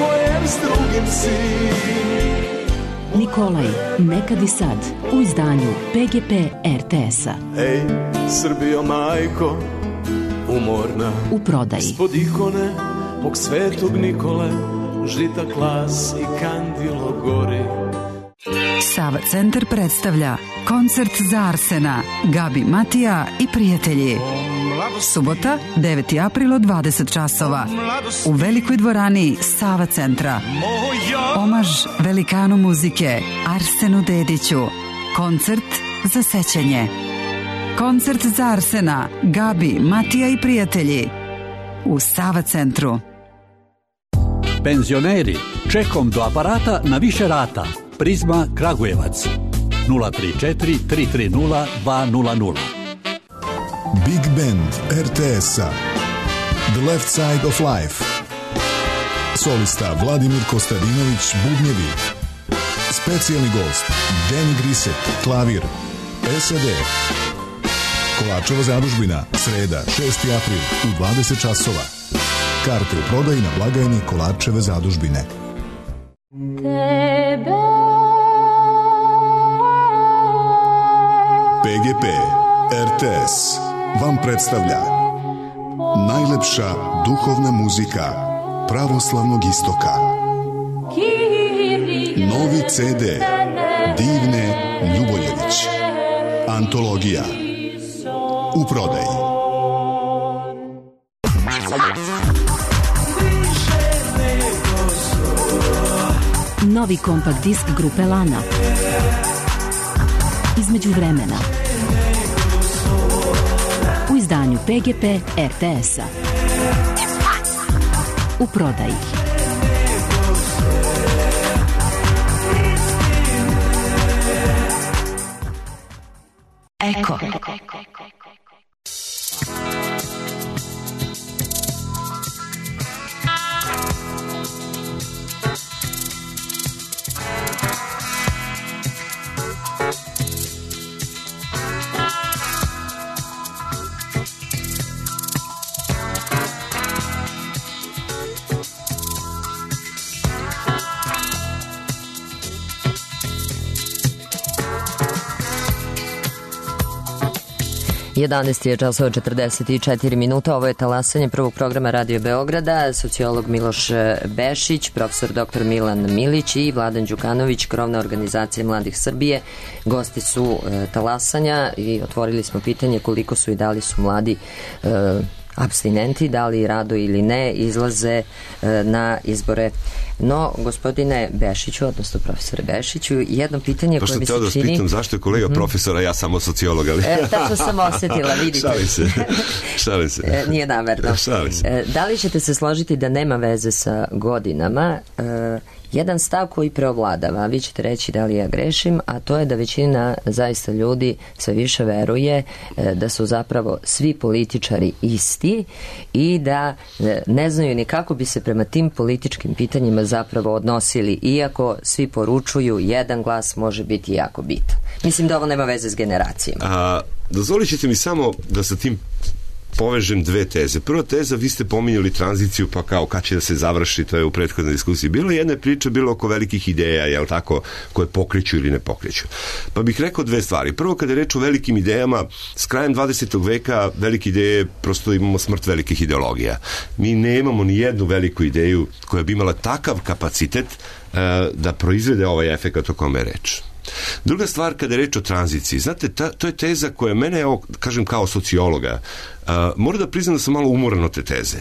Nikolaj, nekad i sad, u izdanju PGP RTS-a. Ej, Srbijo majko, umorna, u prodaji. Ispod ikone mog svetog Nikole, žita klas i kandilo gori. Sava centar predstavlja koncert za Arsena, Gabi Matija i prijatelji. Subota, 9. april od 20 časova. U velikoj dvorani Sava centra. Omaž velikanu muzike Arsenu Dediću. Koncert za sećanje. Koncert za Arsena, Gabi, Matija i prijatelji. U Sava centru. Penzioneri, čekom do aparata na više rata. Prizma Kragujevac 034 330 200. Big Band RTS-a The Left Side of Life. Solista Vladimir Kostadinović, bubnjevi. Specijalni gost Danny Grisset, klavir. SED. Kolarčeva zadužbina, sreda, 6. april u 20 časova. Karte u prodaji na blagajni Kolarčeve zadužbine. PGP RTS vam predstavlja najlepša duhovna muzika pravoslavnog istoka. Novi CD Divne Ljuboljević. Antologija. U prodaji. Novi kompakt disk grupe Lana. Između vremena. U izdanju PGP RTS-a. U prodaji. Eko. 11 je časova 44 minuta. Ovo je talasanje prvog programa Radio Beograda. Sociolog Miloš Bešić, profesor dr. Milan Milić i Vladan Đukanović, krovna organizacija Mladih Srbije. Gosti su talasanja i otvorili smo pitanje koliko su i da li su mladi apstinenti, da li rado ili ne izlaze na izbore. No, gospodine Bešiću, odnosno profesore Bešiću, jedno pitanje koje mi se čini... Pitam, zašto je kolega profesora, ja samo sociolog, ali... Tačno sam osjetila, vidite. Šalim se. Nije namerno. Šalim se. Da li ćete se složiti da nema veze sa godinama? Jedan stav koji preovladava, vi ćete reći da li ja grešim, a to je da većina zaista ljudi sve više veruje da su zapravo svi političari isti i da ne znaju ni kako bi se prema tim političkim pitanjima zapravo odnosili, iako svi poručuju jedan glas može biti jako bitan. Mislim da ovo nema veze s generacijama. Dozvolit ćete mi samo da sa tim povežem dve teze. Prva teza, vi ste pominjali tranziciju, pa kao kad će da se završi, to je u prethodnoj diskusiji. Bilo je jedna priča, bilo oko velikih ideja, jel tako, koje pokreću ili ne pokreću. Pa bih rekao dve stvari. Prvo, kada je reč o velikim idejama, s krajem 20. veka velike ideje, prosto imamo smrt velikih ideologija. Mi nemamo ni jednu veliku ideju koja bi imala takav kapacitet da proizvede ovaj efekat o kome je reč. Druga stvar, kada je reč o tranziciji, znate, to je teza koja mene, evo, kažem kao sociologa, moram da priznam da sam malo umoran od te teze.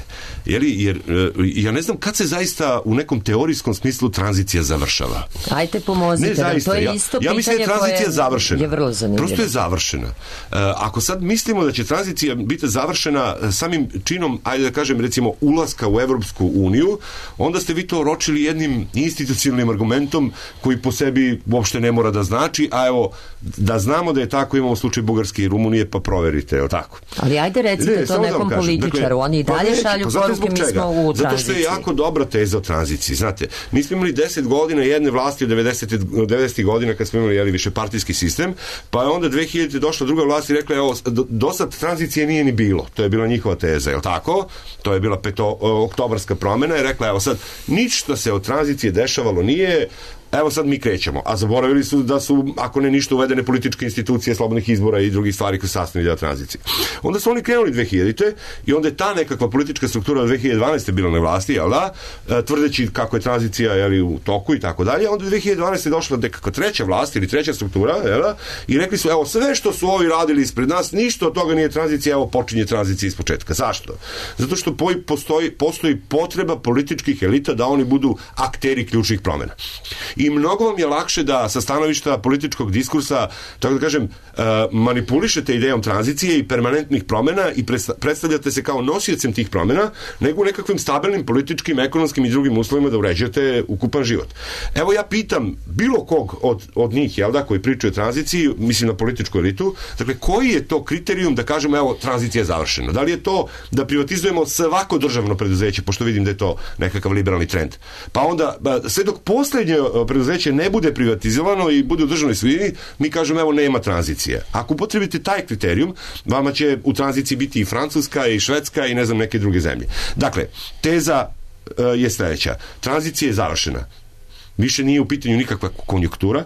Jer ja ne znam kad se zaista u nekom teorijskom smislu tranzicija završava. Ajte pomozite. Ne, zaista. To je isto ja mislim da je tranzicija završena. Je vrlo zanimljivo. Prosto je završena. Ako sad mislimo da će tranzicija biti završena samim činom, ajde da kažem, recimo, ulaska u Evropsku uniju, onda ste vi to oročili jednim institucionalnim argumentom koji po sebi uopšte ne mora da znači, a evo, da znamo da je tako, imamo slučaj Bugarske i Rumunije, pa proverite, je li tako? Ali ajde recite to nekom političaru, dakle, oni i dalje šalju poruke, mi smo u tranziciji. Zato što je jako dobra teza o tranziciji, znate, mi smo imali 10 godina jedne vlasti od 90. godina kad smo imali višepartijski sistem, pa je onda 2000. došla druga vlast i rekla, evo, do sad tranzicije nije ni bilo, to je bila njihova teza, je li tako? To je bila oktobarska promena i rekla, evo sad, ništa se od tranzicije dešavalo nije, evo sad mi krećemo, a zaboravili su da su, ako ne ništa, uvedene političke institucije, slobodnih izbora i drugih stvari koji su sastavni deo tranzicije. Onda su oni krenuli 2000. i onda je ta nekakva politička struktura od 2012. bila na vlasti, jel da, tvrdeći kako je tranzicija u toku i tako dalje, onda 2012. je došla nekakva treća vlast ili treća struktura, jel da, i rekli su, evo, sve što su ovi radili ispred nas, ništa od toga nije tranzicija, evo, počinje tranzicija iz početka. Zašto? Zato što postoji potreba političkih elita da oni budu akteri ključnih promena. I mnogo vam je lakše da sa stanovišta političkog diskursa, tako da kažem, manipulišete idejom tranzicije i permanentnih promena i predstavljate se kao nosiocem tih promena, nego u nekakvim stabilnim političkim, ekonomskim i drugim uslovima da uređujete ukupan život. Evo ja pitam bilo kog od njih, jel da, koji pričaju o tranziciji, mislim na političku elitu, dakle, koji je to kriterijum da kažemo, evo, tranzicija je završena? Da li je to da privatizujemo svako državno preduzeće, pošto vidim da je to nekakav liberalni trend? Pa onda, sve dok poslednje preduzeće ne bude privatizovano i bude u državnoj svojini, mi kažemo, evo, nema tranzicije. Ako upotrebite taj kriterijum, vama će u tranziciji biti i Francuska i Švedska i ne znam neke druge zemlje. Dakle, teza je sledeća. Tranzicija je završena. Više nije u pitanju nikakva konjunktura,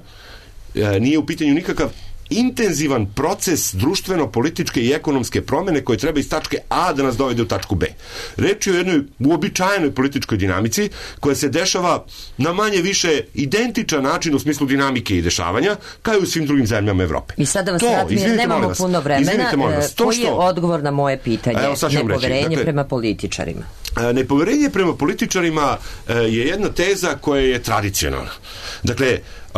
nije u pitanju nikakav intenzivan proces društveno-političke i ekonomske promene koje treba iz tačke A da nas dovede u tačku B. Reč je o jednoj uobičajenoj političkoj dinamici koja se dešava na manje više identičan način u smislu dinamike i dešavanja kao i u svim drugim zemljama Evrope. I sada vas vratim, jer nemamo puno vremena. Koji je odgovor na moje pitanje? Nepoverenje prema političarima. Nepoverenje prema političarima je jedna teza koja je tradicionalna. Dakle,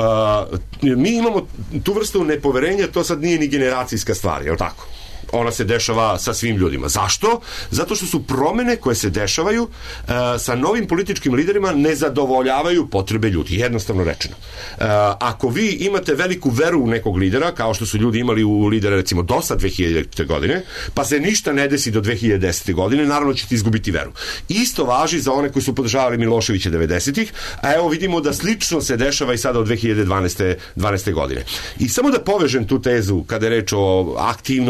mi imamo tu vrstu nepoverenja, to sad nije ni generacijska stvar, je li tako? Ona se dešava sa svim ljudima. Zašto? Zato što su promene koje se dešavaju sa novim političkim liderima ne zadovoljavaju potrebe ljudi, jednostavno rečeno. Ako vi imate veliku veru u nekog lidera, kao što su ljudi imali u lidera recimo do sad 2000. godine, pa se ništa ne desi do 2010. godine, naravno ćete izgubiti veru. Isto važi za one koji su podržavali Miloševića 90-ih, a evo vidimo da slično se dešava i sada od 2012. godine. I samo da povežem tu tezu kada je reč o aktivnosti i dešavanju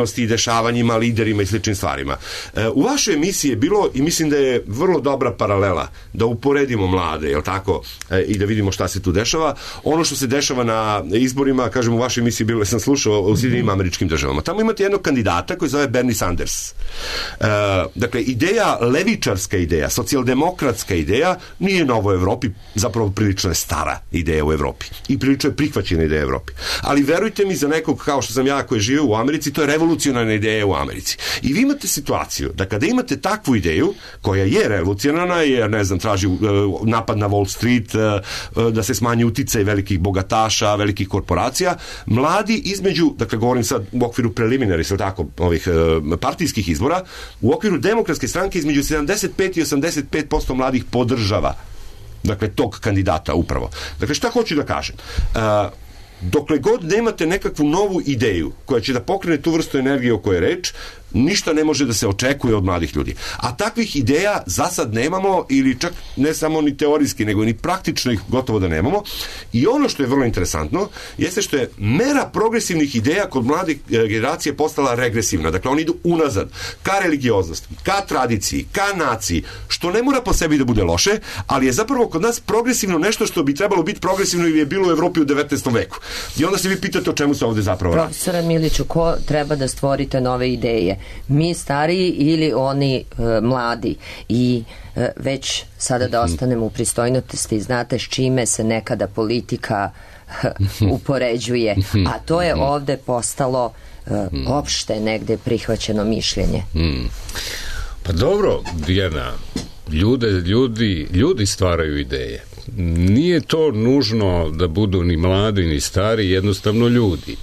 dešavanjima, liderima i sličnim stvarima. U vašoj emisiji je bilo, i mislim da je vrlo dobra paralela, da uporedimo mlade, jel tako, i da vidimo šta se tu dešava. Ono što se dešava na izborima, kažem, u vašoj emisiji bilo, sam slušao u Sjedinjenim Američkim Državama. Tamo imate jednog kandidata koji zove Bernie Sanders. Dakle, ideja, levičarska ideja, socijaldemokratska ideja nije nova u Evropi, zapravo prilično je stara ideja u Evropi i prilično je prihvaćena ideja u Evropi. Ali verujte mi, za nekog kao što sam ja koji žive u Americi, to je revolucionarna ideja u Americi. I vi imate situaciju da kada imate takvu ideju, koja je revolucionarna, jer, ne znam, traži napad na Wall Street, da se smanji uticaj velikih bogataša, velikih korporacija, mladi između, dakle, govorim sad u okviru preliminari, sve tako, ovih partijskih izbora, u okviru demokratske stranke između 75 i 85% mladih podržava, dakle, tog kandidata upravo. Dakle, šta hoću da kažem? Dokle god nemate nekakvu novu ideju koja će da pokrene tu vrstu energije o kojoj je reč, ništa ne može da se očekuje od mladih ljudi. A takvih ideja za sad nemamo, ili čak ne samo ni teorijski, nego ni praktično ih gotovo da nemamo. I ono što je vrlo interesantno jeste što je mera progresivnih ideja kod mladih generacije postala regresivna. Dakle, oni idu unazad ka religioznosti, ka tradiciji, ka naciji, što ne mora po sebi da bude loše, ali je zapravo kod nas progresivno nešto što bi trebalo biti progresivno ili je bilo u Evropi u 19. veku. I onda se vi pitate o čemu se ovde zapravo radi. Profesore Miliću, ko treba da stvorite nove ideje? Mi stariji ili oni mladi? I već sada da ostanemo u pristojnosti, znate s čime se nekada politika upoređuje, a to je ovde postalo opšte negde prihvaćeno mišljenje. Pa dobro, Dijana, ljudi stvaraju ideje. Nije to nužno da budu ni mladi ni stari, jednostavno ljudi.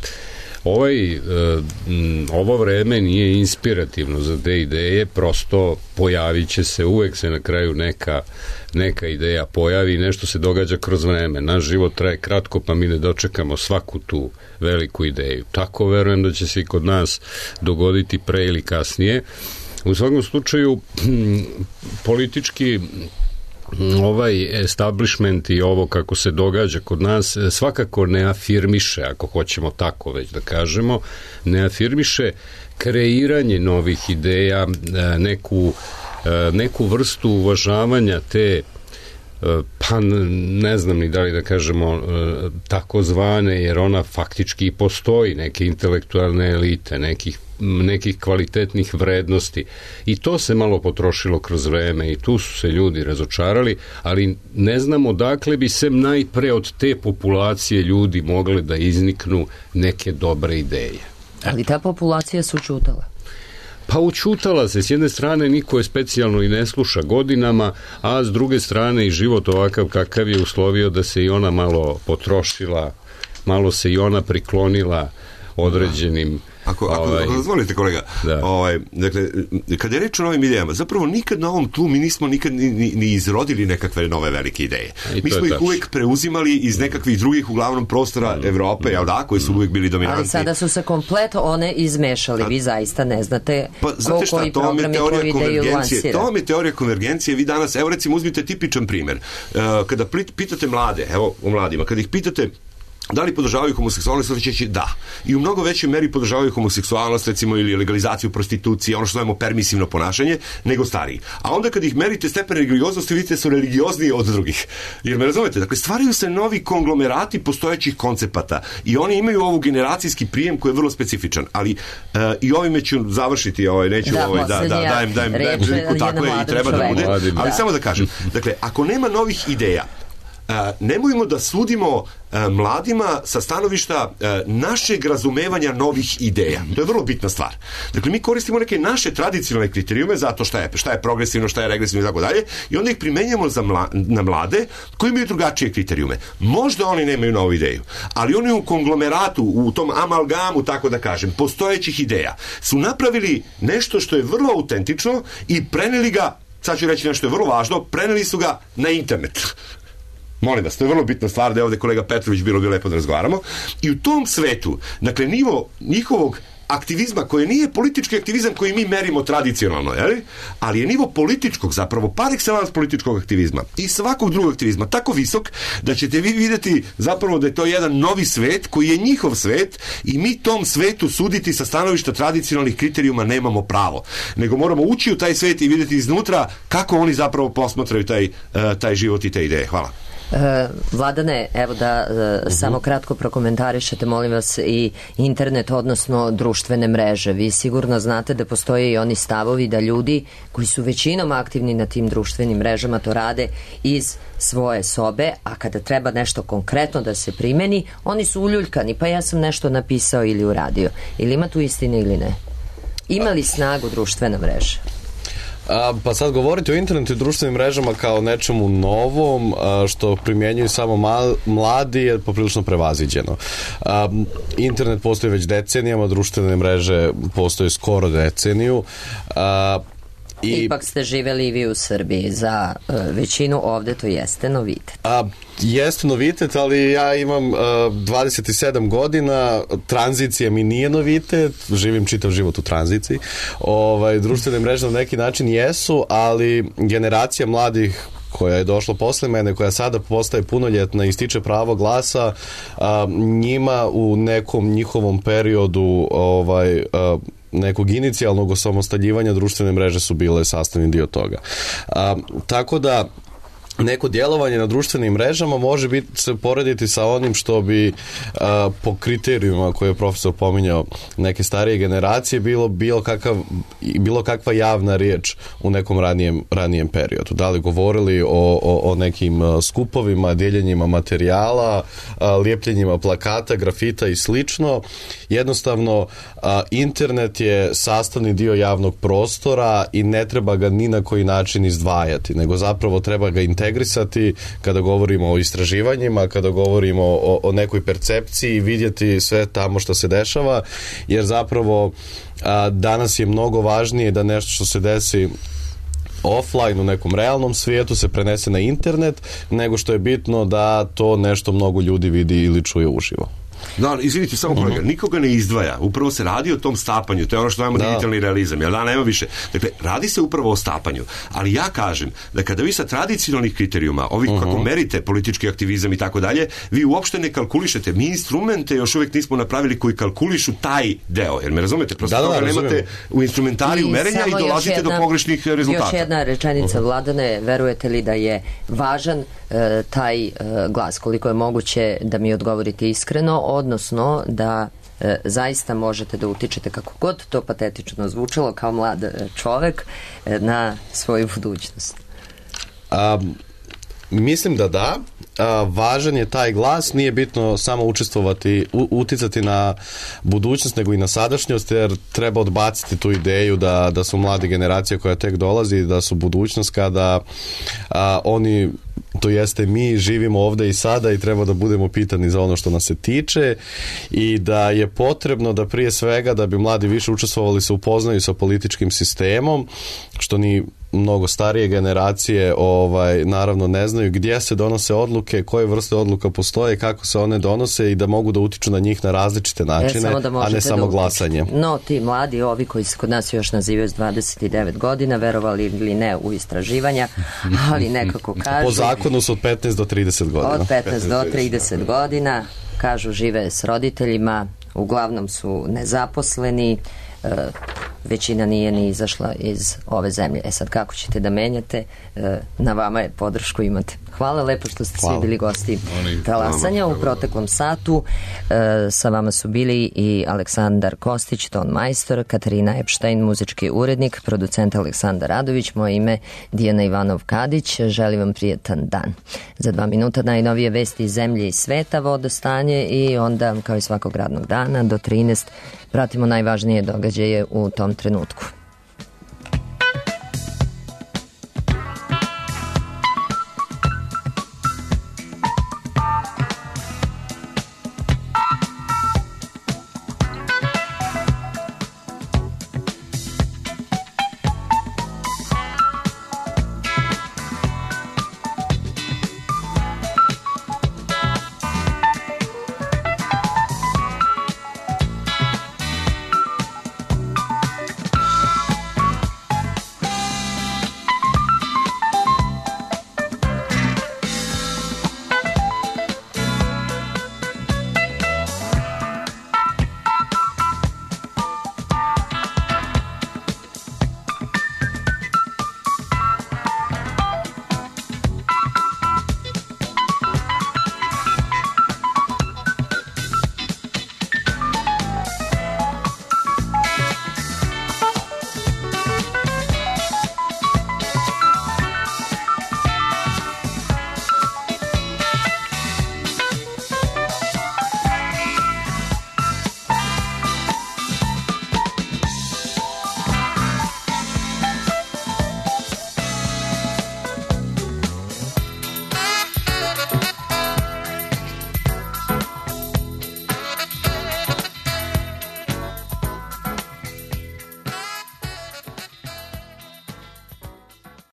Ovo vreme nije inspirativno za te ideje, prosto pojavit će se, uvek se na kraju neka ideja pojavi, nešto se događa kroz vreme. Naš život traje kratko, pa mi ne dočekamo svaku tu veliku ideju. Tako verujem da će se i kod nas dogoditi pre ili kasnije. U svakom slučaju, politički ovaj establishment i ovo kako se događa kod nas svakako ne afirmiše, ako hoćemo tako već da kažemo, ne afirmiše kreiranje novih ideja, neku vrstu uvažavanja te, pa ne znam ni da li da kažemo takozvane, jer ona faktički i postoji, neke intelektualne elite, nekih kvalitetnih vrednosti, i to se malo potrošilo kroz vreme i tu su se ljudi razočarali, ali ne znamo dakle bi se najpre od te populacije ljudi mogli da izniknu neke dobre ideje. Ali ta populacija se učutala. Pa učutala se, s jedne strane niko je specijalno i ne sluša godinama, a s druge strane i život ovakav kakav je uslovio da se i ona malo potrošila, malo se i ona priklonila određenim... Ako dozvolite, kolega, dakle, kada je reč o novim idejama, zapravo nikad na ovom tlu mi nismo nikad ni izrodili nekakve nove velike ideje. Mi smo ih uvek preuzimali iz nekakvih drugih, uglavnom prostora Evrope, jel da, koji su uvek bili dominantni. Ali sada su se kompletno one izmešali, vi zaista ne znate koji program i koju ideju lansira. To vam je teorija konvergencije. Vi danas, evo recimo, uzmite tipičan primer. Kada pitate mlade, evo o mladima, kada ih pitate da li podržavaju homoseksualnost, oni će da. I u mnogo većoj meri podržavaju homoseksualnost, recimo, ili legalizaciju prostitucije, ono što zovemo permisivno ponašanje, nego stariji. A onda kad ih merite stepen religioznosti, vidite su religiozniji od drugih. Jer me razumete? Dakle, stvaraju se novi konglomerati postojećih koncepata i oni imaju ovu generacijski prijem koji je vrlo specifičan. Ali i ovime ću završiti, neću dajem priliku, tako je i treba da bude. Ali samo da kažem, dakle, ako nema novih ideja, nemojmo da sudimo mladima sa stanovišta našeg razumevanja novih ideja. To je vrlo bitna stvar. Dakle, mi koristimo neke naše tradicionalne kriterijume za to šta je progresivno, šta je regresivno i tako dalje, i onda ih primenjamo na mlade koji imaju drugačije kriterijume. Možda oni nemaju novu ideju, ali oni u konglomeratu, u tom amalgamu, tako da kažem, postojećih ideja, su napravili nešto što je vrlo autentično i preneli ga, sad ću reći nešto je vrlo važno, preneli su ga na internet. Molim vas, to je vrlo bitna stvar, da je ovde kolega Petrović bilo bi lepo da razgovaramo. I u tom svetu, dakle, nivo njihovog aktivizma koji nije politički aktivizam koji mi merimo tradicionalno, ali je nivo političkog, zapravo par excellence političkog aktivizma i svakog drugog aktivizma tako visok da ćete vi vidjeti zapravo da je to jedan novi svet koji je njihov svet i mi tom svetu suditi sa stanovišta tradicionalnih kriterijuma nemamo pravo, nego moramo ući u taj svet i vidjeti iznutra kako oni zapravo posmatraju taj život i te ideje. Hvala. Vladane, evo da samo kratko prokomentarišete, molim vas, i internet, odnosno društvene mreže. Vi sigurno znate da postoje i oni stavovi da ljudi koji su većinom aktivni na tim društvenim mrežama to rade iz svoje sobe, a kada treba nešto konkretno da se primeni, oni su uljuljkani, pa ja sam nešto napisao ili uradio. Ili ima tu istine ili ne? Ima li snagu društvena mreža? Pa sad govoriti o internetu i društvenim mrežama kao nečemu novom što primjenjuju samo mladi je poprilično prevaziđeno. Internet postoji već decenijama, društvene mreže postoje skoro deceniju. Ipak ste živeli i vi u Srbiji, za većinu ovde to jeste novitet. Jeste novitet, ali ja imam 27 godina, tranzicija mi nije novitet, živim čitav život u tranziciji. Društvene mreže na neki način jesu, ali generacija mladih koja je došla posle mene, koja sada postaje punoljetna i stiče pravo glasa, njima u nekom njihovom periodu nekog inicijalnog osamostaljivanja društvene mreže su bile sastavni dio toga. Tako da neko djelovanje na društvenim mrežama može se porediti sa onim što bi po kriterijuma koje je profesor pominjao neke starije generacije bilo kakva javna riječ u nekom ranijem periodu. Da li govorili o nekim skupovima, dijeljenjima materijala, lijepljenjima plakata, grafita i slično. Jednostavno, internet je sastavni dio javnog prostora i ne treba ga ni na koji način izdvajati, nego zapravo treba ga integrisati kada govorimo o istraživanjima, kada govorimo o nekoj percepciji, vidjeti sve tamo što se dešava, jer zapravo danas je mnogo važnije da nešto što se desi offline u nekom realnom svijetu se prenese na internet, nego što je bitno da to nešto mnogo ljudi vidi ili čuje uživo. Da, izvinite samo kolega, nikoga ne izdvaja. Upravo se radi o tom stapanju, to je ono što imamo digitalni realizam, jer nema više. Dakle, radi se upravo o stapanju, ali ja kažem da kada vi sa tradicionalnih kriterijuma, ovih kako merite politički aktivizam i tako dalje, vi uopšte ne kalkulišete. Mi instrumente još uvijek nismo napravili koji kalkulišu taj deo, jer me razumete, prosto toga nemate u instrumentariju merenja i dolazite do pogrešnih rezultata. Još jedna rečenica, Vladane, verujete li da je važan taj glas, koliko je moguće da mi odgovorite iskreno, odnosno da zaista možete da utičete, kako god to patetično zvučalo, kao mlad čovek, na svoju budućnost? Mislim da. Važan je taj glas, nije bitno samo učestvovati, uticati na budućnost, nego i na sadašnjost, jer treba odbaciti tu ideju da su mlade generacije koja tek dolazi, da su budućnost, kada oni, to jeste mi, živimo ovde i sada i treba da budemo pitani za ono što nas se tiče, i da je potrebno da prije svega, da bi mladi više učestvovali, se upoznaju sa političkim sistemom, što ni mnogo starije generacije naravno ne znaju gdje se donose odluke, koje vrste odluka postoje, kako se one donose, i da mogu da utiču na njih na različite načine, a ne samo glasanje. No, ti mladi, ovi koji se kod nas još nazivaju s 29 godina, verovali ili ne u istraživanja, ali nekako kažu... Po zakonu su od 15 do 30 godina. Od 15 do 30 godina, kažu, žive s roditeljima, uglavnom su nezaposleni, većina nije ni izašla iz ove zemlje. Sad, kako ćete da menjate, na vama je, podršku imate. Hvala lepo što ste svi bili gosti Talasanja u proteklom satu. Sa vama su bili i Aleksandar Kostić, ton majstor, Katarina Epštajn, muzički urednik, producent Aleksandar Radović, moje ime Dijana Ivanov-Kadić. Želim vam prijetan dan. Za 2 minuta najnovije vesti iz zemlje i sveta, vodostanje, i onda, kao i svakog radnog dana, do 13 pratimo najvažnije događaje u tom trenutku.